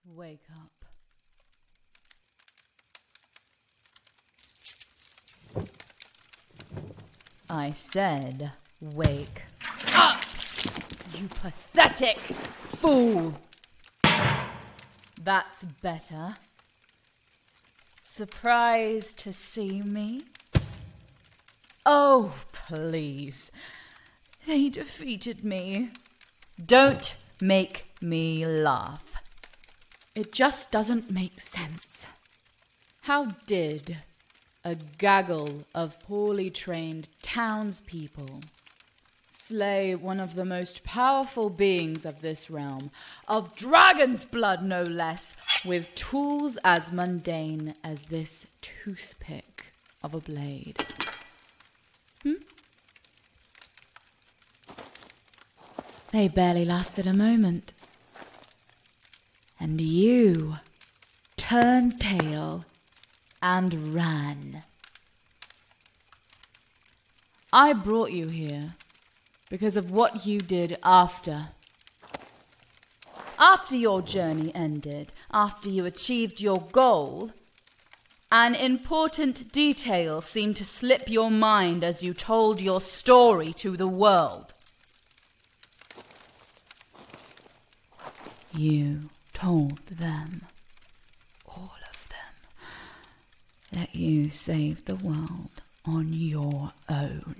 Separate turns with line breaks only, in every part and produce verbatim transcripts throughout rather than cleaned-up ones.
Wake up. I said, wake up, you pathetic fool. That's better. Surprised to see me? Oh, please. They defeated me. Don't make me laugh. It just doesn't make sense. How did a gaggle of poorly trained townspeople slay one of the most powerful beings of this realm, of dragon's blood no less, with tools as mundane as this toothpick of a blade? Hmm? They barely lasted a moment. And you turned tail and ran. I brought you here because of what you did after. After your journey ended, after you achieved your goal, an important detail seemed to slip your mind as you told your story to the world. You told them, all of them, that you saved the world on your own.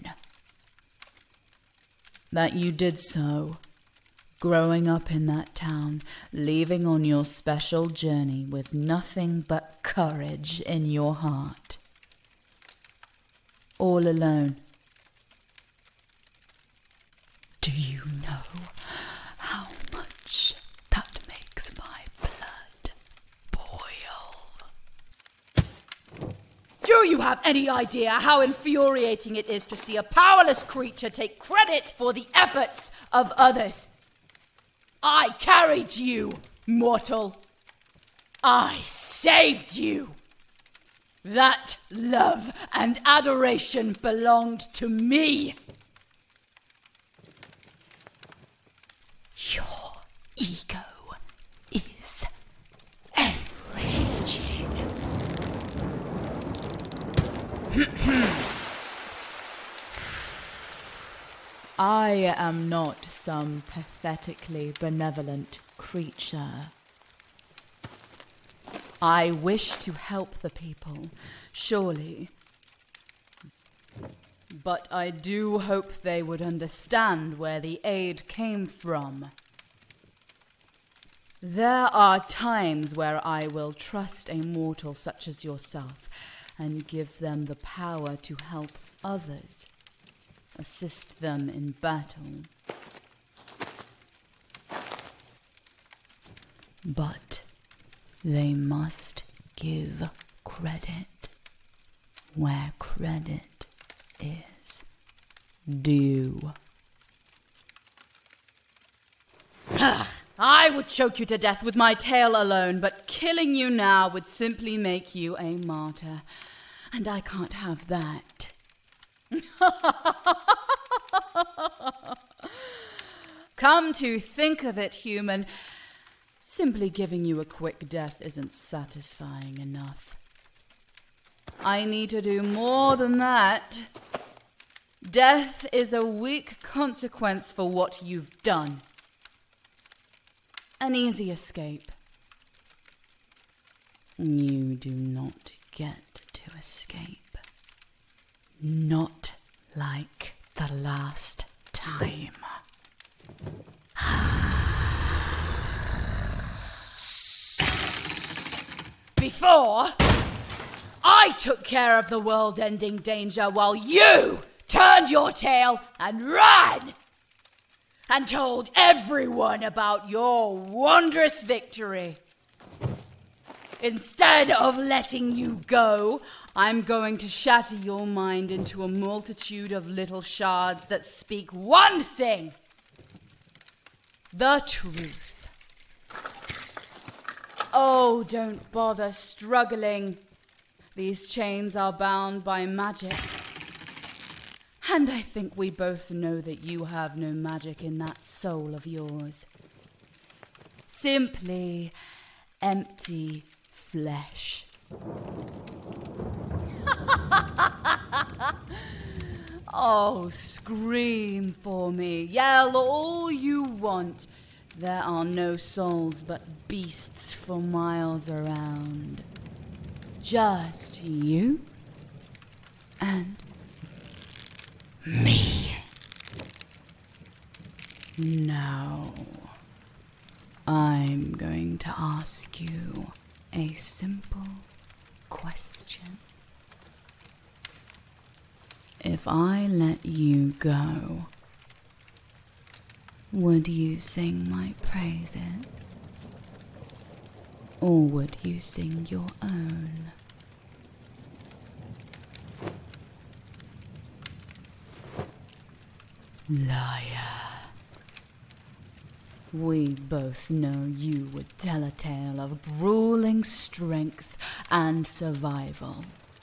That you did so, growing up in that town, leaving on your special journey with nothing but courage in your heart. All alone. Do you know how much that makes my blood boil? Do you have any idea how infuriating it is to see a powerless creature take credit for the efforts of others? I carried you, mortal. I saved you. That love and adoration belonged to me. Your ego is enraging. I am not some pathetically benevolent creature. I wish to help the people, surely. But I do hope they would understand where the aid came from. There are times where I will trust a mortal such as yourself and give them the power to help others, assist them in battle. But they must give credit where credit is due. I would choke you to death with my tail alone, but killing you now would simply make you a martyr. And I can't have that. Come to think of it, human, simply giving you a quick death isn't satisfying enough. I need to do more than that. Death is a weak consequence for what you've done. An easy escape. You do not get to escape. Not like the last time. Before, I took care of the world-ending danger while you turned your tail and ran and told everyone about your wondrous victory. Instead of letting you go, I'm going to shatter your mind into a multitude of little shards that speak one thing: the truth. Oh, don't bother struggling. These chains are bound by magic. And I think we both know that you have no magic in that soul of yours. Simply empty flesh. Oh, scream for me, yell all you want. There are no souls but beasts for miles around. Just you and me. Now, I'm going to ask you a simple question. If I let you go, would you sing my praises? Or would you sing your own? Liar. We both know you would tell a tale of grueling strength and survival.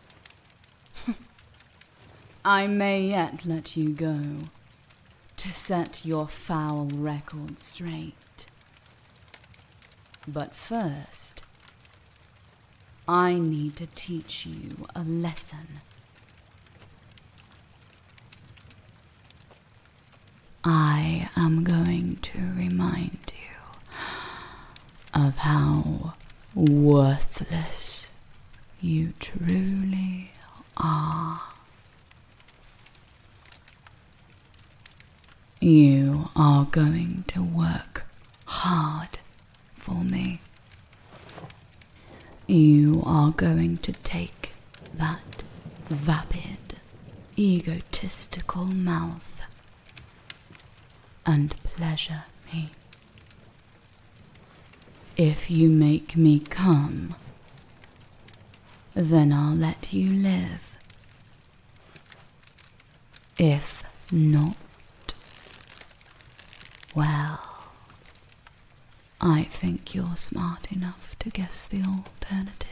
I may yet let you go to set your foul record straight. But first, I need to teach you a lesson. I am going to remind you of how worthless you truly are. You are going to work hard for me. You are going to take that vapid, egotistical mouth and pleasure me. If you make me come, then I'll let you live. If not, well, I think you're smart enough to guess the alternative.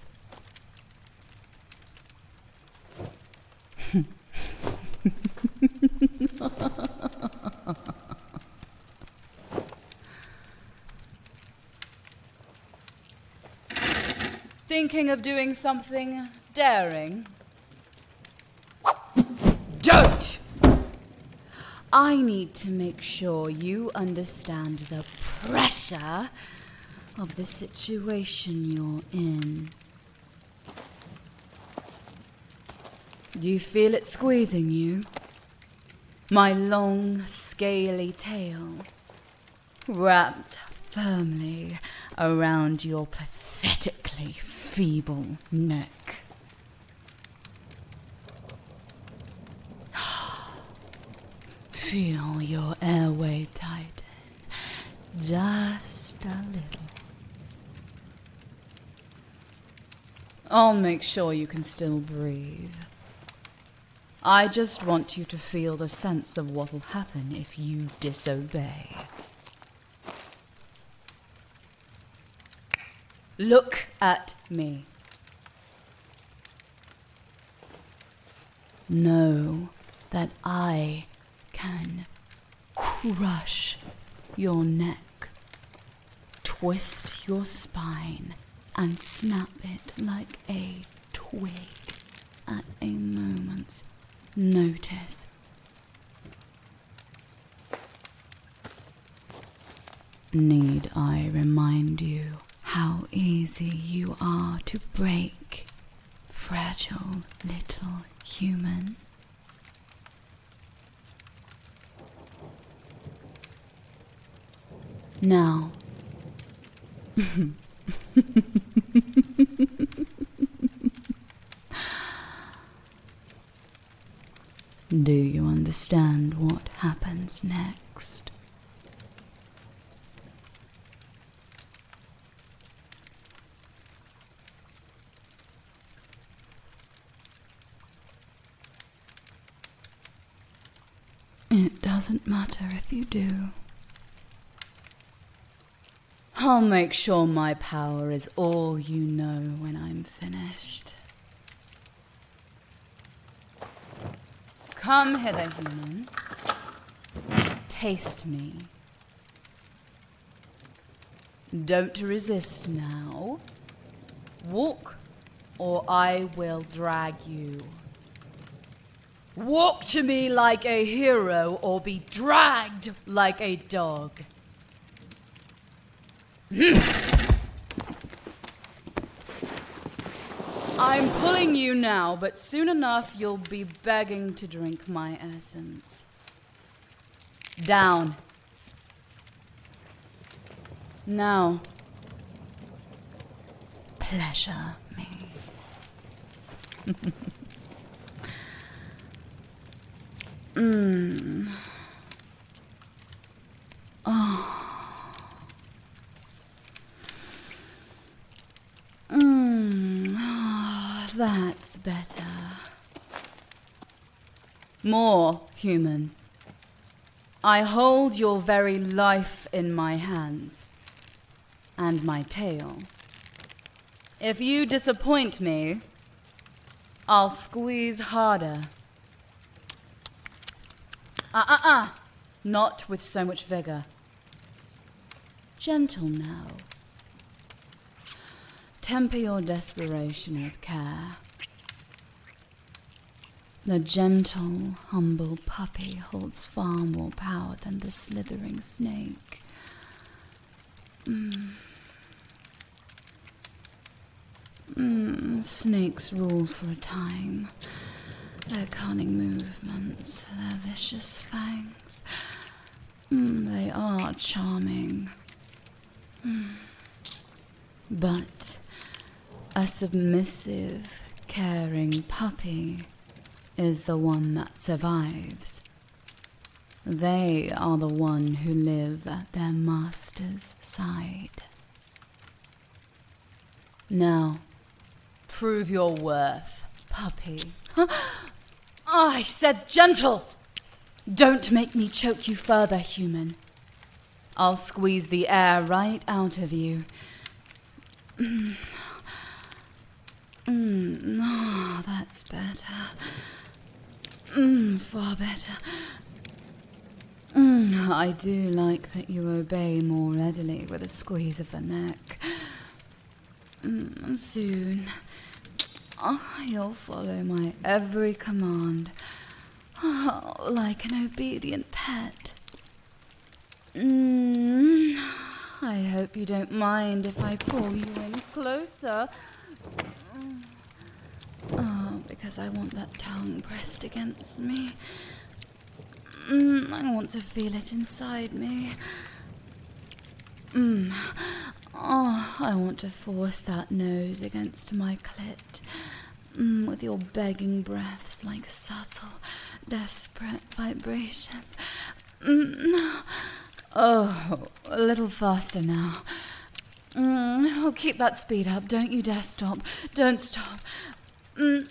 Thinking of doing something daring? Don't! I need to make sure you understand the pressure of the situation you're in. Do you feel it squeezing you? My long, scaly tail, wrapped firmly around your pathetically feeble neck. Feel your airway tighten, just a little. I'll make sure you can still breathe. I just want you to feel the sense of what will happen if you disobey. Look at me. Know that I can crush your neck, twist your spine, and snap it like a twig at a moment's notice. Need I remind you how easy you are to break, fragile little human? Now, do you understand what happens next? It doesn't matter if you do. I'll make sure my power is all you know when I'm finished. Come hither, human. Taste me. Don't resist now. Walk, or I will drag you. Walk to me like a hero, or be dragged like a dog. I'm pulling you now, but soon enough you'll be begging to drink my essence. Down. Now, pleasure me. Mmm. Oh. Mmm. Oh, that's better. More human. I hold your very life in my hands. And my tail. If you disappoint me, I'll squeeze harder. Uh-uh-uh. Not with so much vigor. Gentle now. Temper your desperation with care. The gentle, humble puppy holds far more power than the slithering snake. Mm. Mm, snakes rule for a time. Their cunning movements, their vicious fangs. Mm, they are charming. Mm. But a submissive, caring puppy is the one that survives. They are the one who live at their master's side. Now, prove your worth, puppy. Huh? I said gentle! Don't make me choke you further, human. I'll squeeze the air right out of you. Mm. Mm. Oh, that's better. Mm, far better. Mm, I do like that you obey more readily with a squeeze of the neck. Mm, soon, oh, you'll follow my every command, oh, like an obedient pet. Mm, I hope you don't mind if I pull you in closer. Oh, because I want that tongue pressed against me. Mm, I want to feel it inside me. Mm. Oh, I want to force that nose against my clit. Mm, with your begging breaths like subtle, desperate vibrations. Mm. Oh, a little faster now. Mm. Oh, keep that speed up. Don't you dare stop. Don't stop. Mm.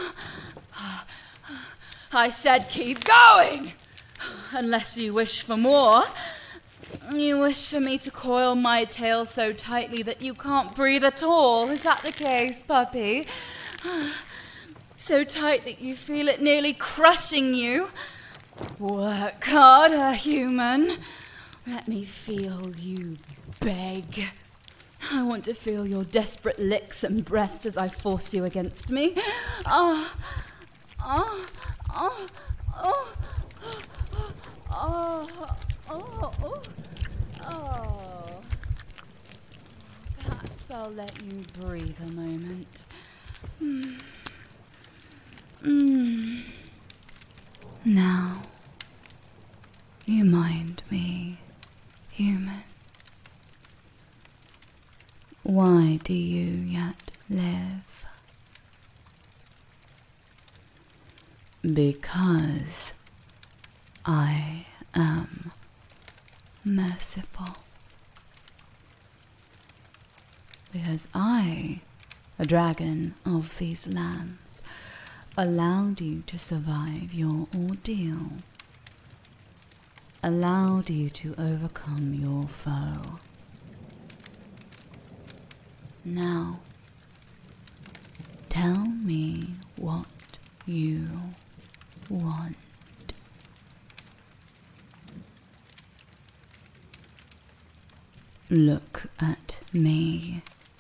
I said keep going! Unless you wish for more. You wish for me to coil my tail so tightly that you can't breathe at all. Is that the case, puppy? So tight that you feel it nearly crushing you. Work harder, human. Let me feel you beg. I want to feel your desperate licks and breaths as I force you against me. Ah, ah, ah, ah. Oh, oh, oh, oh. Perhaps I'll let you breathe a moment. Mm. Mm. Now, you mind me, human? Why do you yet live? Because I am merciful. Because I, a dragon of these lands, allowed you to survive your ordeal. Allowed you to overcome your foe. Now, tell me what you want. Look at me.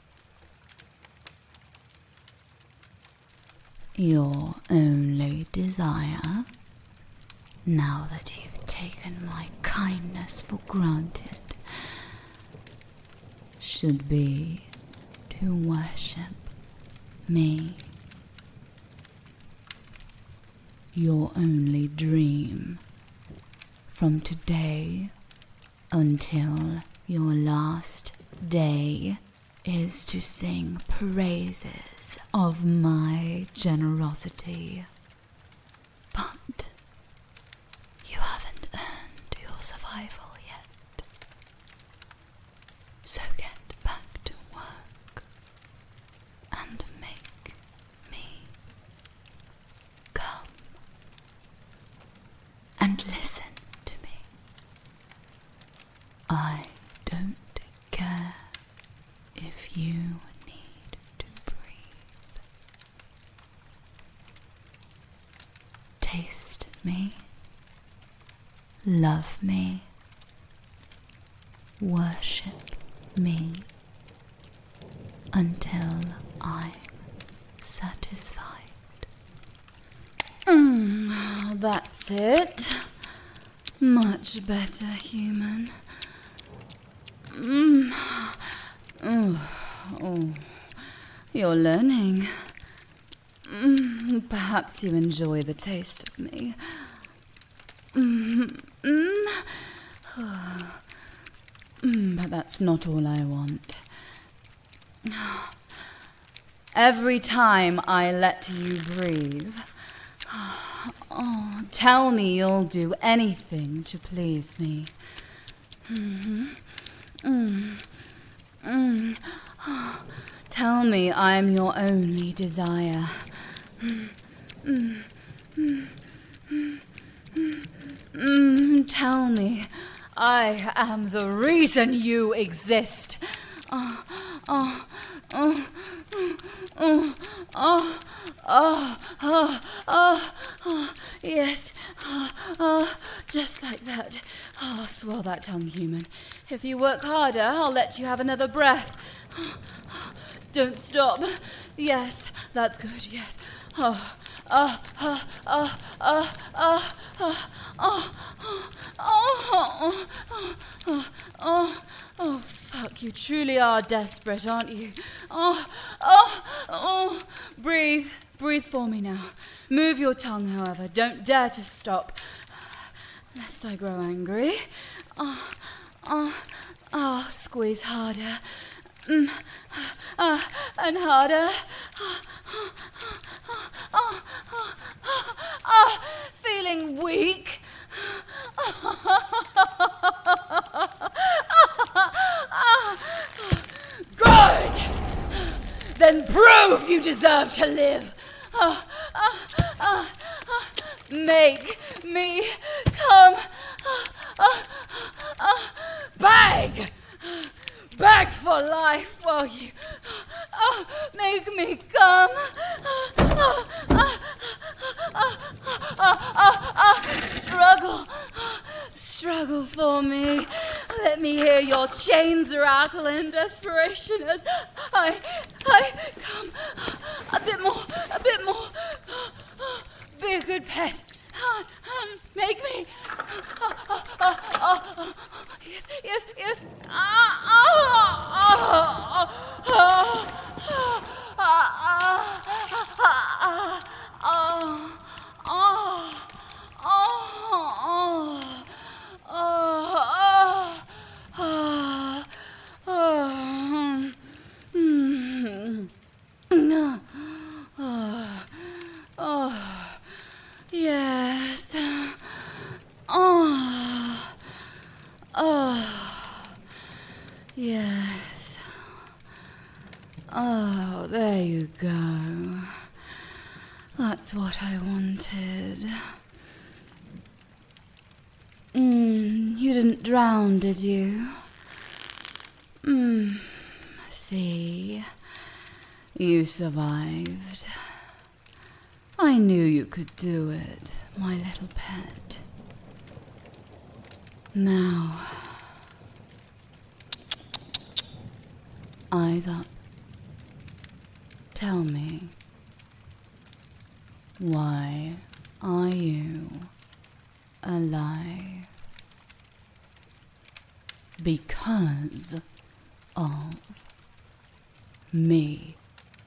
Your only desire, now that you've taken my kindness for granted, should be to worship me. Your only dream, from today until your last day, is to sing praises of my generosity. But you haven't earned your survival yet. So get back to work and make me come and listen to me. I don't care if you need to breathe. Taste me, love me, worship me until I'm satisfied. Mm, that's it. Much better, human. Mm. Oh, oh, you're learning. Mm, perhaps you enjoy the taste of me. Mm, mm, oh, mm, but that's not all I want. Every time I let you breathe, oh, tell me you'll do anything to please me. Mm-hmm. Mm. Mm. Oh, tell me I'm your only desire. Mm. Mm. Mm. Mm. Mm. Mm. Tell me I am the reason you exist. Oh, oh, oh, oh, oh, oh, oh, oh, oh, yes, oh, oh, just like that. Oh, swallow that tongue, human. If you work harder, I'll let you have another breath. Don't stop. Yes, that's good, yes. Oh, oh, oh, oh, oh, oh, oh, oh, oh, oh, oh, oh, oh, fuck, you truly are desperate, aren't you? Oh, oh, oh, breathe, breathe for me now. Move your tongue, however, don't dare to stop, lest I grow angry. Oh, oh, oh, squeeze harder. Mm, uh, and harder. Oh, oh, oh, oh, oh, oh, oh, feeling weak. Good! Then prove you deserve to live. Oh, oh, oh, oh, make me come. Oh, oh, oh, beg! Beg for life, will you? Oh, make me come. Oh, oh, oh, oh, oh, oh, oh, struggle. Struggle for me. Let me hear your chains rattle in desperation as I, I come. A bit more, a bit more. Be a good pet. Make me. Oh, oh, oh, oh, oh. Yes, yes, yes. Ah, oh, oh, oh, oh, yes. Oh, oh, yes. Oh, there you go. That's what I wanted. Mm, you didn't drown, did you? Mm, see, you survived. I knew you could do it, my little pet. Now, Eyes up. Tell me, why are you alive? Because of me.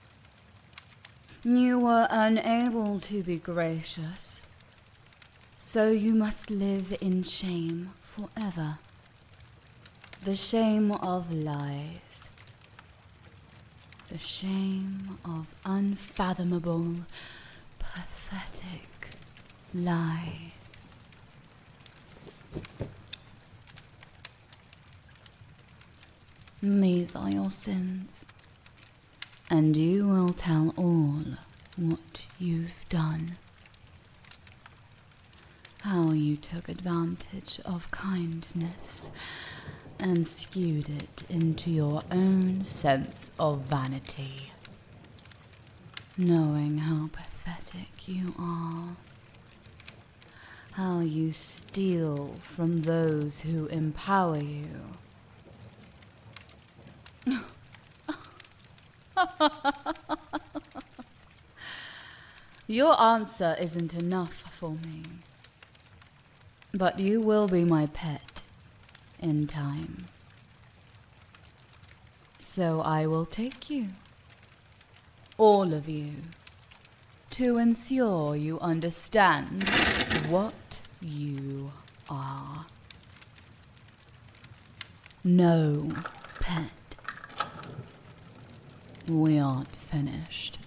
You were unable to be gracious, so you must live in shame forever. The shame of lies. The shame of unfathomable, pathetic lies. These are your sins, and you will tell all what you've done. How you took advantage of kindness and skewed it into your own sense of vanity, knowing how pathetic you are, how you steal from those who empower you. Your answer isn't enough for me, but you will be my pet in time. So I will take you, all of you, to ensure you understand what you are. No, pet. We aren't finished.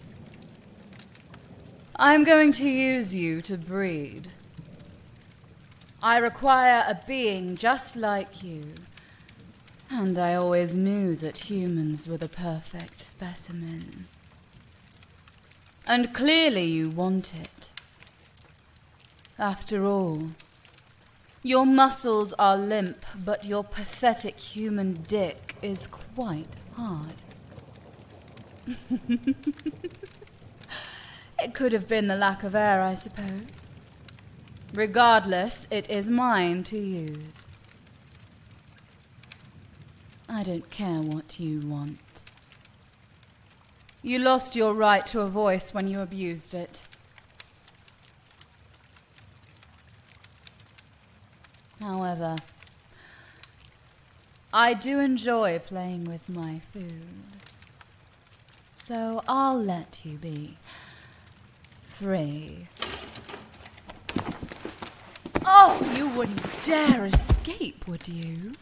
I'm going to use you to breed. I require a being just like you, and I always knew that humans were the perfect specimen. And clearly you want it. After all, your muscles are limp, but your pathetic human dick is quite hard. It could have been the lack of air, I suppose. Regardless, it is mine to use. I don't care what you want. You lost your right to a voice when you abused it. However, I do enjoy playing with my food. So I'll let you be free. Oh, you wouldn't dare escape, would you?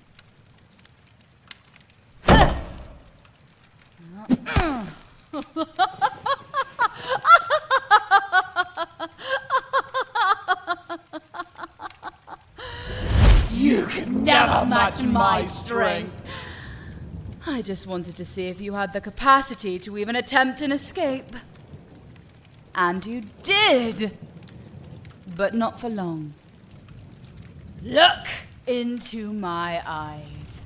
You can never match my strength.
I just wanted to see if you had the capacity to even attempt an escape. And you did. But not for long. Look into my eyes.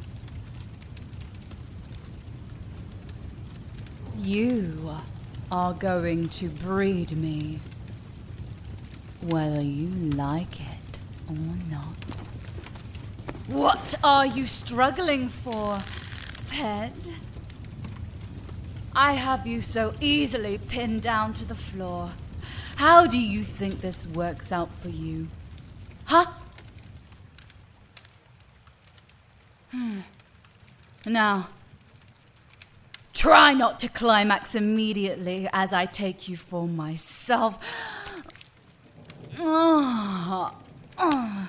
You are going to breed me, whether you like it or not. What are you struggling for, Ped? I have you so easily pinned down to the floor. How do you think this works out for you? Huh? Hmm. Now, try not to climax immediately as I take you for myself. Oh. Oh.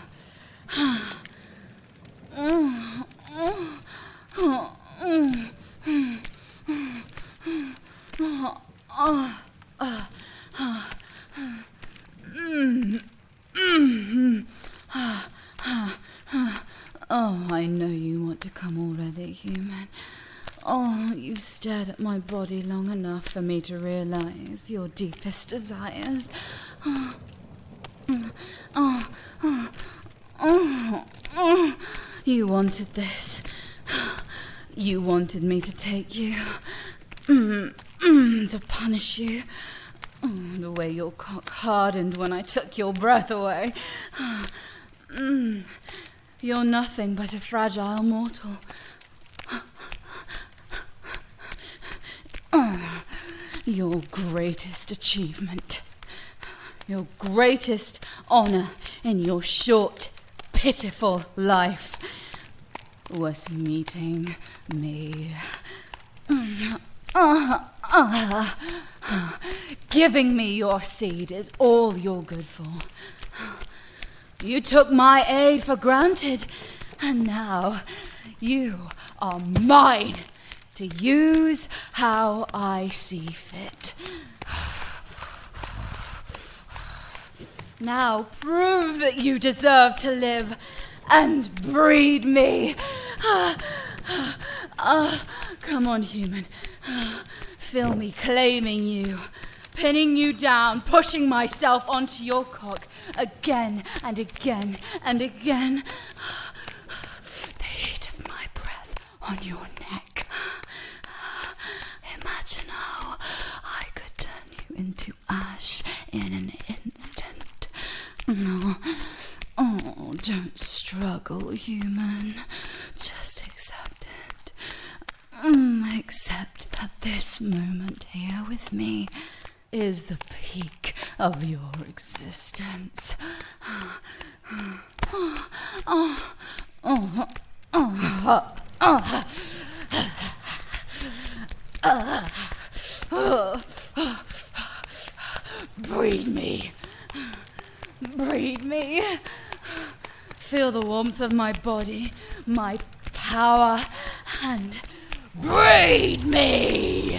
Oh, I know you want to come already, human. Oh, you've stared at my body long enough for me to realize your deepest desires. Oh, oh, oh, oh, oh. You wanted this. You wanted me to take you. Mm, mm, to punish you. Oh, the way your cock hardened when I took your breath away. Mm, you're nothing but a fragile mortal. Uh, your greatest achievement. Your greatest honor in your short, pitiful life was meeting me. Uh, uh, uh, giving me your seed is all you're good for. You took my aid for granted, and now you are mine to use how I see fit. Now prove that you deserve to live and breed me. Uh, uh, come on, human. Uh, feel me claiming you, pinning you down, pushing myself onto your cock again and again and again. The heat of my breath on your neck. Imagine how I could turn you into ash in an instant. No. Oh, don't struggle, human. Just accept it. Mm, accept that this moment here with me is the peak of your existence. Oh, oh, oh, oh, oh, oh. Uh, uh, uh, breed me. Breed me. Feel the warmth of my body, my power, and breed me.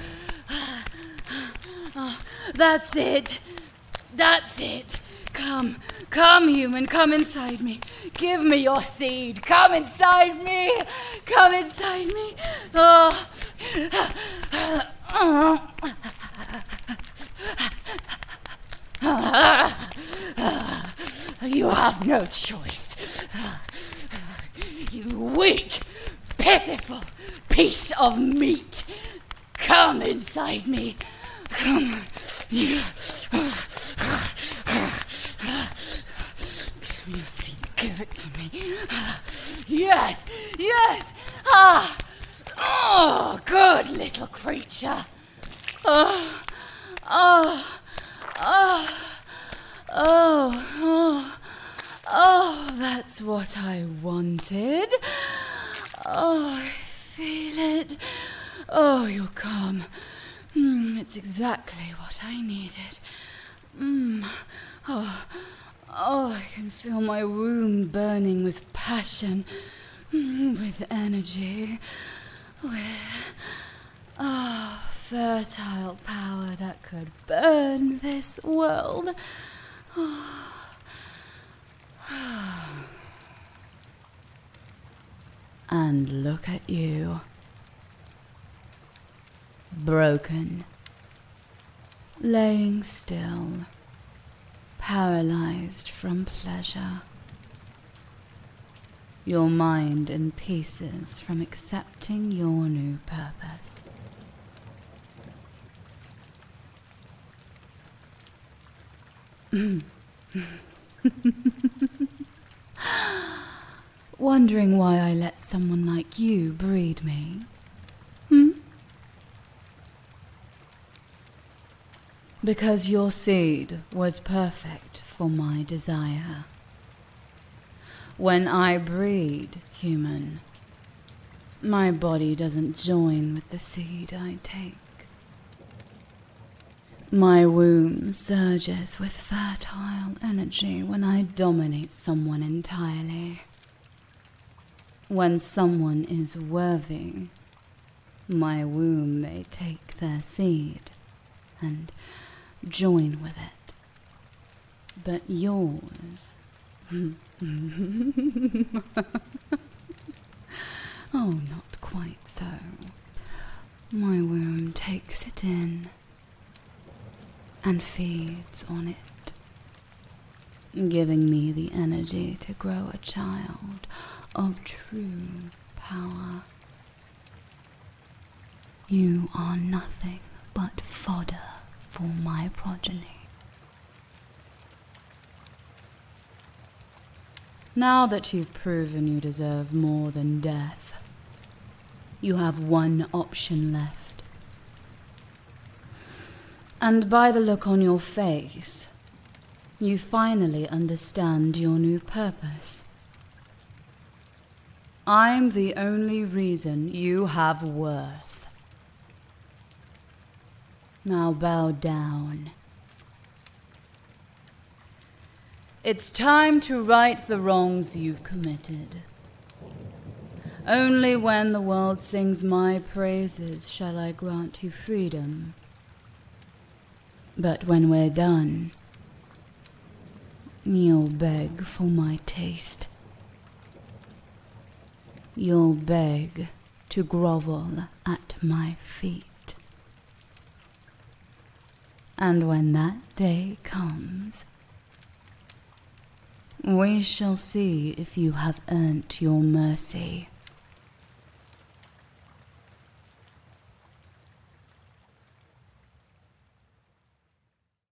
Oh, that's it. That's it. Come, come, human, come inside me. Give me your seed. Come inside me. Come inside me. Oh. You have no choice. You weak, pitiful piece of meat. Come inside me. Come. Give me your seed. Give it to me. Yes, yes. Ah. Oh, good little creature. Oh, oh, oh, oh, oh, oh, that's what I wanted. Oh, I feel it. Oh, you're calm. Mm, it's exactly what I needed. Mm. Oh, oh, I can feel my womb burning with passion, mm, with energy. With, oh, fertile power that could burn this world. Oh. And look at you. Broken. Laying still. Paralyzed from pleasure. Your mind in pieces from accepting your new purpose. Wondering why I let someone like you breed me? Hmm? Because your seed was perfect for my desire. When I breed, human, my body doesn't join with the seed I take. My womb surges with fertile energy when I dominate someone entirely. When someone is worthy, my womb may take their seed and join with it. But yours... Oh, not quite so. My womb takes it in and feeds on it, giving me the energy to grow a child of true power. You are nothing but fodder for my progeny. Now that you've proven you deserve more than death, you have one option left. And by the look on your face, you finally understand your new purpose. I'm the only reason you have worth. Now bow down. It's time to right the wrongs you've committed. Only when the world sings my praises shall I grant you freedom. But when we're done, you'll beg for my taste. You'll beg to grovel at my feet. And when that day comes, we shall see if you have earned your mercy.